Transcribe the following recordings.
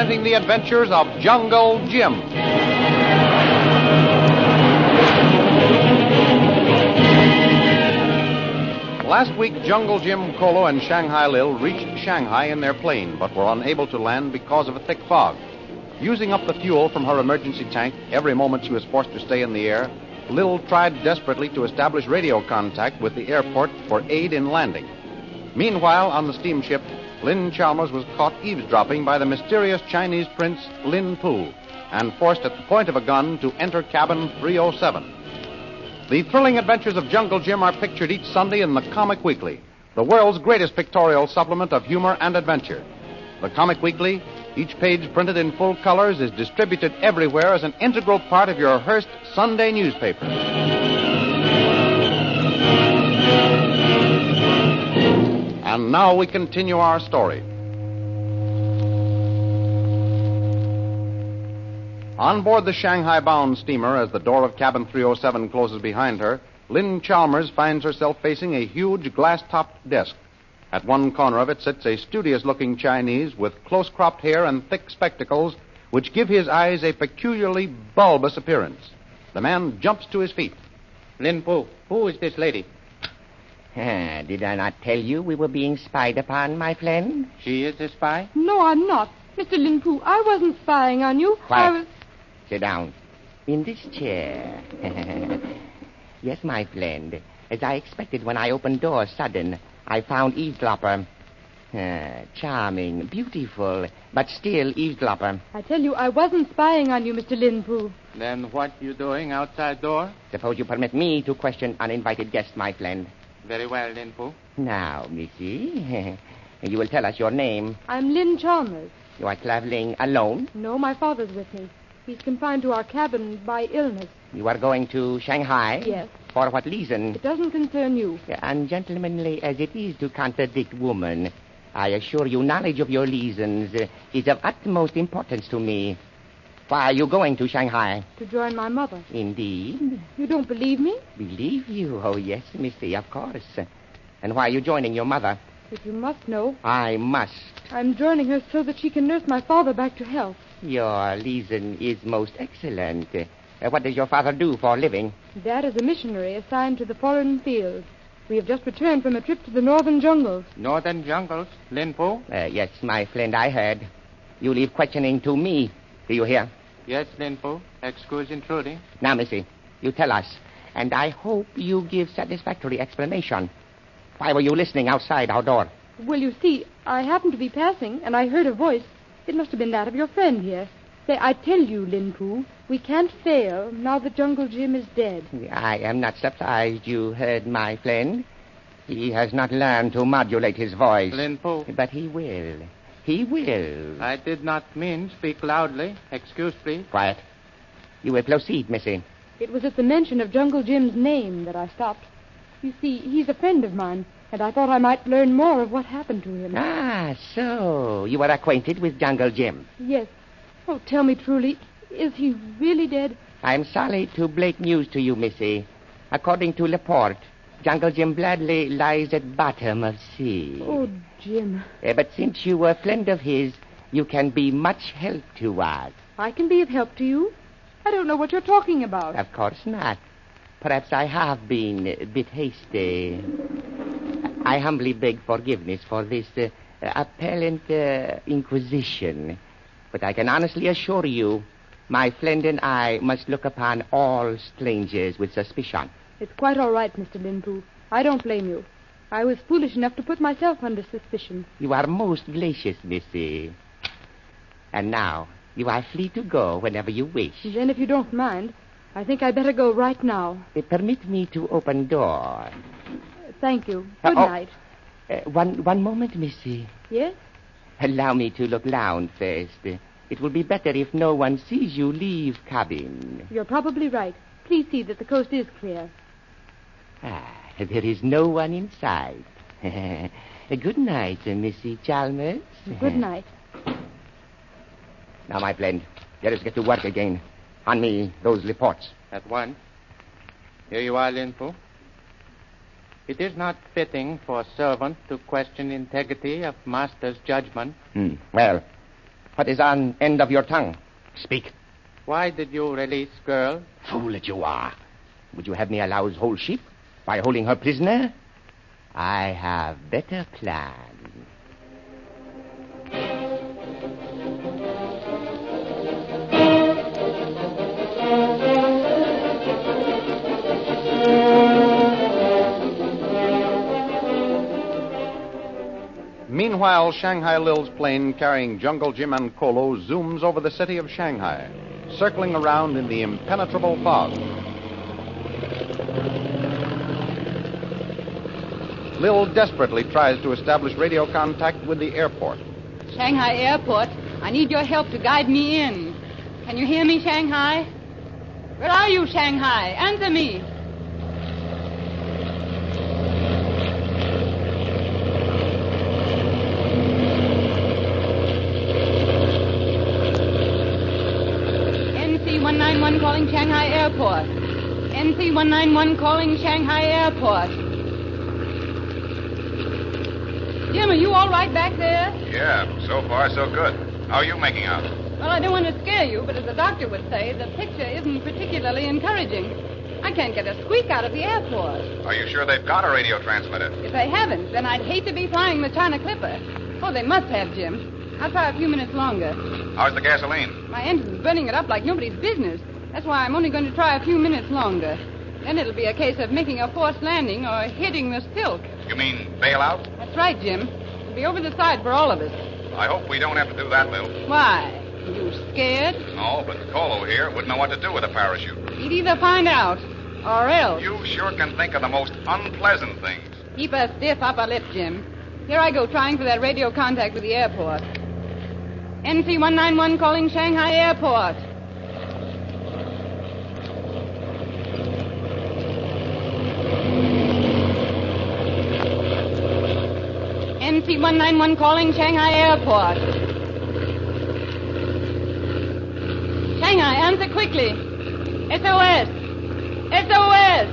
presenting the adventures of Jungle Jim. Last week, Jungle Jim Kolo and Shanghai Lil reached Shanghai in their plane, but were unable to land because of a thick fog. Using up the fuel from her emergency tank every moment she was forced to stay in the air, Lil tried desperately to establish radio contact with the airport for aid in landing. Meanwhile, on the steamship, Lin Chalmers was caught eavesdropping by the mysterious Chinese prince Lin Pu and forced at the point of a gun to enter cabin 307. The thrilling adventures of Jungle Jim are pictured each Sunday in the Comic Weekly, the world's greatest pictorial supplement of humor and adventure. The Comic Weekly, each page printed in full colors, is distributed everywhere as an integral part of your Hearst Sunday newspaper. And now we continue our story. On board the Shanghai-bound steamer, as the door of cabin 307 closes behind her, Lin Chalmers finds herself facing a huge glass-topped desk. At one corner of it sits a studious-looking Chinese with close-cropped hair and thick spectacles, which give his eyes a peculiarly bulbous appearance. The man jumps to his feet. Lin Pu, who is this lady? Did I not tell you we were being spied upon, my friend? She is a spy? No, I'm not. Mr. Lin Pu, I wasn't spying on you. Quiet. Sit down. In this chair. Yes, my friend. As I expected when I opened doors sudden, I found eavesdropper. Charming, beautiful, but still eavesdropper. I tell you, I wasn't spying on you, Mr. Lin Pu. Then what you doing outside door? Suppose you permit me to question uninvited guests, my friend. Very well, Lin Pu. Now, missy, you will tell us your name. I'm Lin Chalmers. You are traveling alone? No, my father's with me. He's confined to our cabin by illness. You are going to Shanghai? Yes. For what reason? It doesn't concern you. Ungentlemanly as it is to contradict woman, I assure you knowledge of your reasons is of utmost importance to me. Why are you going to Shanghai? To join my mother. Indeed? You don't believe me? Believe you? Oh, yes, missy, of course. And why are you joining your mother? But you must know. I must. I'm joining her so that she can nurse my father back to health. Your reason is most excellent. What does your father do for a living? Dad is a missionary assigned to the foreign field. We have just returned from a trip to the northern jungles. Northern jungles, Lin Pu? Yes, my friend, I heard. You leave questioning to me. Do you hear? Yes, Lin Pu. Excuse intruding. Now, missy, you tell us. And I hope you give satisfactory explanation. Why were you listening outside our door? Well, you see, I happened to be passing, and I heard a voice. It must have been that of your friend here. Say, I tell you, Lin Pu, we can't fail now that Jungle Jim is dead. I am not surprised you heard my friend. He has not learned to modulate his voice. Lin Pu. But he will. He will. I did not mean speak loudly. Excuse, please. Quiet. You will proceed, missy. It was at the mention of Jungle Jim's name that I stopped. You see, he's a friend of mine, and I thought I might learn more of what happened to him. Ah, so you are acquainted with Jungle Jim? Yes. Oh, tell me truly, is he really dead? I'm sorry to break news to you, missy. According to report, Jungle Jim Bradley lies at bottom of sea. Oh, Jim. But since you were a friend of his, you can be much help to us. I can be of help to you? I don't know what you're talking about. Of course not. Perhaps I have been a bit hasty. I humbly beg forgiveness for this apparent inquisition. But I can honestly assure you, my friend and I must look upon all strangers with suspicion. It's quite all right, Mr. Lin Pu. I don't blame you. I was foolish enough to put myself under suspicion. You are most gracious, missy. And now, you are free to go whenever you wish. Then, if you don't mind, I think I'd better go right now. Permit me to open door. Thank you. Good night. One moment, missy. Yes? Allow me to look round first. It will be better if no one sees you leave cabin. You're probably right. Please see that the coast is clear. There is no one inside. Good night, Missy Chalmers. Good night. Now, my friend, let us get to work again. On me, those reports. At once. Here you are, Lin Pu. It is not fitting for a servant to question integrity of master's judgment. Well, What is on end of your tongue? Speak. Why did you release girl? Fool that you are. Would you have me allow whole ship by holding her prisoner? I have better plan. Meanwhile, Shanghai Lil's plane carrying Jungle Jim and Kolo zooms over the city of Shanghai, circling around in the impenetrable fog. Lil desperately tries to establish radio contact with the airport. Shanghai Airport, I need your help to guide me in. Can you hear me, Shanghai? Where are you, Shanghai? Answer me. NC-191 calling Shanghai Airport. NC-191 calling Shanghai Airport. Jim, are you all right back there? Yeah, so far so good. How are you making out? Well, I don't want to scare you, but as the doctor would say, the picture isn't particularly encouraging. I can't get a squeak out of the airport. Are you sure they've got a radio transmitter? If they haven't, then I'd hate to be flying the China Clipper. Oh, they must have, Jim. I'll try a few minutes longer. How's the gasoline? My engine's burning it up like nobody's business. That's why I'm only going to try a few minutes longer. Then it'll be a case of making a forced landing or hitting the silk. You mean bail out? That's right, Jim. It'll be over the side for all of us. I hope we don't have to do that, Lil. Why? You scared? No, but Kolo here wouldn't know what to do with a parachute. He'd either find out or else. You sure can think of the most unpleasant things. Keep a stiff upper lip, Jim. Here I go trying for that radio contact with the airport. NC-191 calling Shanghai Airport. NC-191 calling Shanghai Airport. Shanghai, answer quickly. SOS! SOS!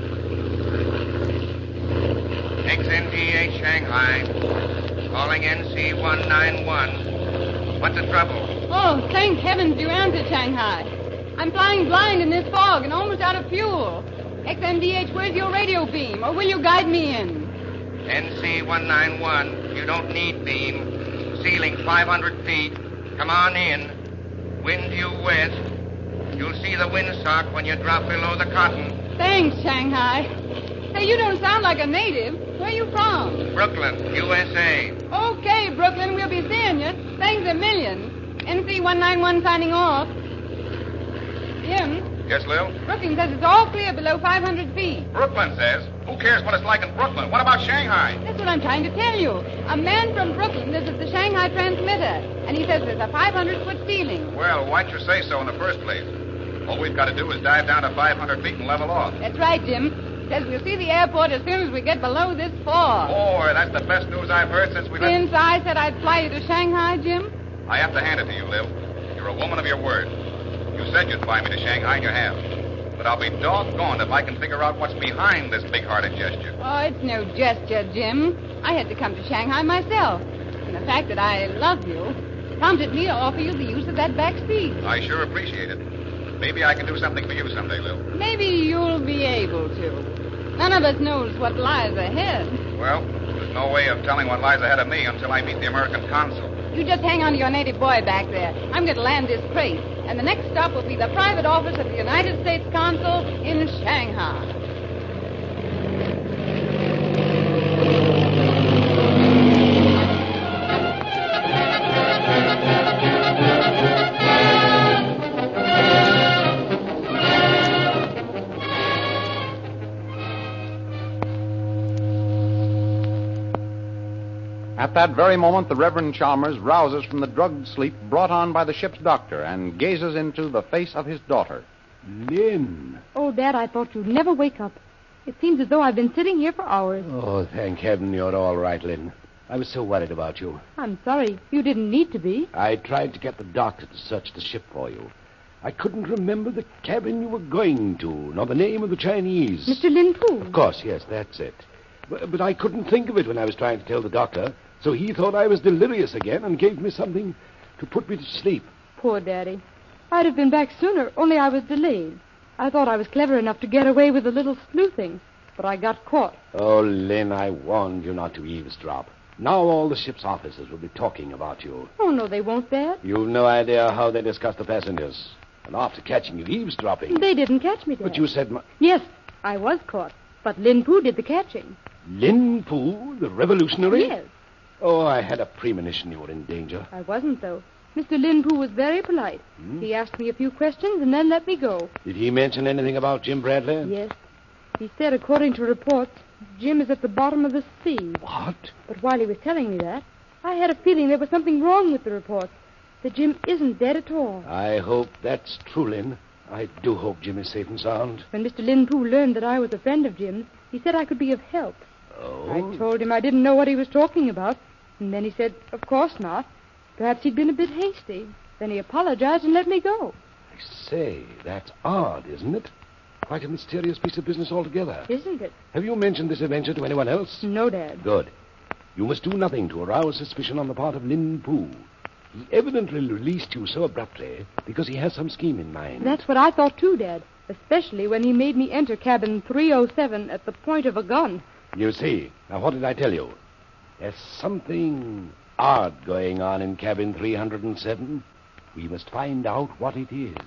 XNDA Shanghai. Calling NC-191. What's the trouble? Oh, thank heavens you answered, Shanghai. I'm flying blind in this fog and almost out of fuel. XMDH, where's your radio beam? Or will you guide me in? NC-191, you don't need beam. Ceiling 500 feet. Come on in. Wind due west. You'll see the windsock when you drop below the cotton. Thanks, Shanghai. Hey, you don't sound like a native. Where are you from? Brooklyn, USA. Okay, Brooklyn, we'll be seeing you. Thanks a million. NC-191 signing off. Jim? Yes, Lil? Brooklyn says it's all clear below 500 feet. Brooklyn says. Who cares what it's like in Brooklyn? What about Shanghai? That's what I'm trying to tell you. A man from Brooklyn visits the Shanghai transmitter, and he says there's a 500-foot ceiling. Well, why'd you say so in the first place? All we've got to do is dive down to 500 feet and level off. That's right, Jim. He says we'll see the airport as soon as we get below this fog. Boy, that's the best news I've heard since we Since I said I'd fly you to Shanghai, Jim? I have to hand it to you, Lil. You're a woman of your word. You said you'd fly me to Shanghai, and you have. But I'll be doggone if I can figure out what's behind this big-hearted gesture. Oh, it's no gesture, Jim. I had to come to Shanghai myself. And the fact that I love you prompted me to offer you the use of that back seat. I sure appreciate it. Maybe I can do something for you someday, Lil. Maybe you'll be able to. None of us knows what lies ahead. Well, there's no way of telling what lies ahead of me until I meet the American consul. You just hang on to your native boy back there. I'm going to land this crate. And the next stop will be the private office of the United States Consul in Shanghai. At that very moment, the Reverend Chalmers rouses from the drugged sleep brought on by the ship's doctor and gazes into the face of his daughter. Lynn. Oh, Dad, I thought you'd never wake up. It seems as though I've been sitting here for hours. Oh, thank heaven you're all right, Lynn. I was so worried about you. I'm sorry. You didn't need to be. I tried to get the doctor to search the ship for you. I couldn't remember the cabin you were going to, nor the name of the Chinese. Mr. Lin Pu. Of course, yes, that's it. But I couldn't think of it when I was trying to tell the doctor, so he thought I was delirious again and gave me something to put me to sleep. Poor Daddy. I'd have been back sooner, only I was delayed. I thought I was clever enough to get away with a little sleuthing, but I got caught. Oh, Lynn, I warned you not to eavesdrop. Now all the ship's officers will be talking about you. Oh, no, they won't, Dad. You've no idea how they discuss the passengers. And after catching you eavesdropping... They didn't catch me, Dad. But you said... Yes, I was caught, but Lin Poo did the catching. Lin Poo, the revolutionary? Yes. Oh, I had a premonition you were in danger. I wasn't, though. Mr. Lin Poo was very polite. He asked me a few questions and then let me go. Did he mention anything about Jim Bradley? Yes. He said, according to reports, Jim is at the bottom of the sea. What? But while he was telling me that, I had a feeling there was something wrong with the reports. That Jim isn't dead at all. I hope that's true, Lynn. I do hope Jim is safe and sound. When Mr. Lin Poo learned that I was a friend of Jim's, he said I could be of help. Oh? I told him I didn't know what he was talking about. And then he said, of course not. Perhaps he'd been a bit hasty. Then he apologized and let me go. I say, that's odd, isn't it? Quite a mysterious piece of business altogether. Isn't it? Have you mentioned this adventure to anyone else? No, Dad. Good. You must do nothing to arouse suspicion on the part of Lin Poo. He evidently released you so abruptly because he has some scheme in mind. That's what I thought, too, Dad. Especially when he made me enter cabin 307 at the point of a gun. You see. Now, what did I tell you? There's something odd going on in cabin 307. We must find out what it is.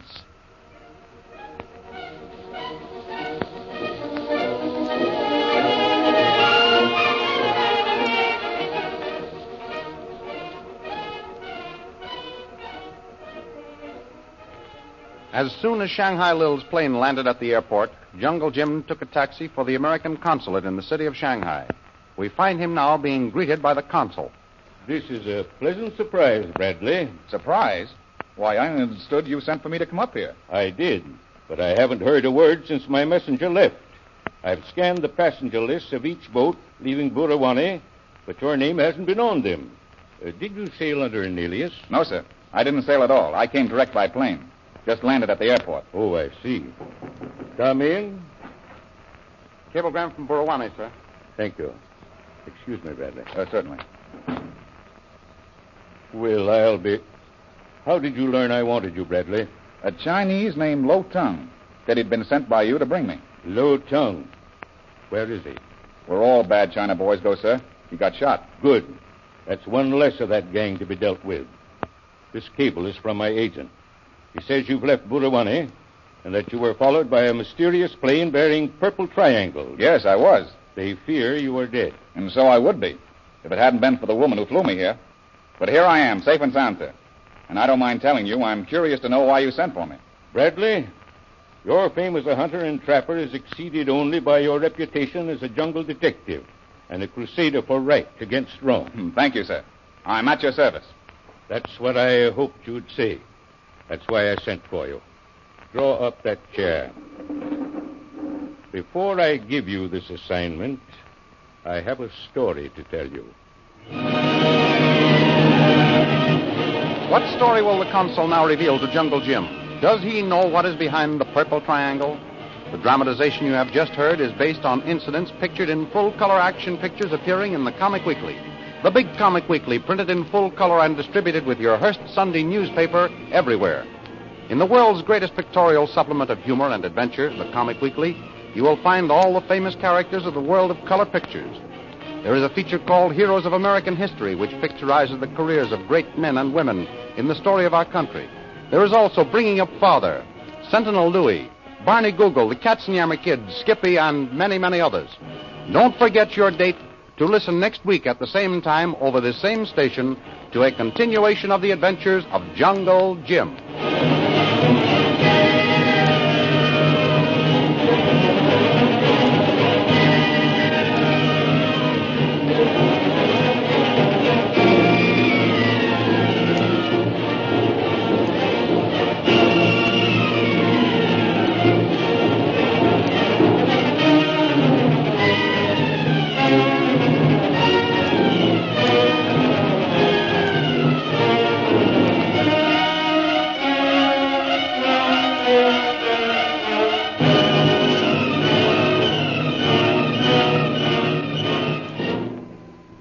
As soon as Shanghai Lil's plane landed at the airport, Jungle Jim took a taxi for the American consulate in the city of Shanghai. We find him now being greeted by the consul. This is a pleasant surprise, Bradley. Surprise? Why, I understood you sent for me to come up here. I did, but I haven't heard a word since my messenger left. I've scanned the passenger lists of each boat leaving Burawani, but your name hasn't been on them. Did you sail under an alias? No, sir. I didn't sail at all. I came direct by plane. Just landed at the airport. Oh, I see. Come in. Cablegram from Burawani, sir. Thank you. Excuse me, Bradley. Certainly. Well, I'll be... How did you learn I wanted you, Bradley? A Chinese named Lo Tung said he'd been sent by you to bring me. Lo Tung. Where is he? Where all bad China boys go, sir. He got shot. Good. That's one less of that gang to be dealt with. This cable is from my agent. He says you've left Burawani and that you were followed by a mysterious plane bearing purple triangles. Yes, I was. They fear you are dead. And so I would be, if it hadn't been for the woman who flew me here. But here I am, safe and sound, sir. And I don't mind telling you, I'm curious to know why you sent for me. Bradley, your fame as a hunter and trapper is exceeded only by your reputation as a jungle detective and a crusader for right against wrong. Thank you, sir. I'm at your service. That's what I hoped you'd say. That's why I sent for you. Draw up that chair. Before I give you this assignment, I have a story to tell you. What story will the consul now reveal to Jungle Jim? Does he know what is behind the purple triangle? The dramatization you have just heard is based on incidents pictured in full-color action pictures appearing in the Comic Weekly. The big Comic Weekly, printed in full color and distributed with your Hearst Sunday newspaper everywhere. In the world's greatest pictorial supplement of humor and adventure, the Comic Weekly, you will find all the famous characters of the world of color pictures. There is a feature called Heroes of American History, which picturizes the careers of great men and women in the story of our country. There is also Bringing Up Father, Sentinel Louie, Barney Google, the Katzenjammer Kids, Skippy, and many, many others. Don't forget your date to listen next week at the same time over this same station to a continuation of the adventures of Jungle Jim.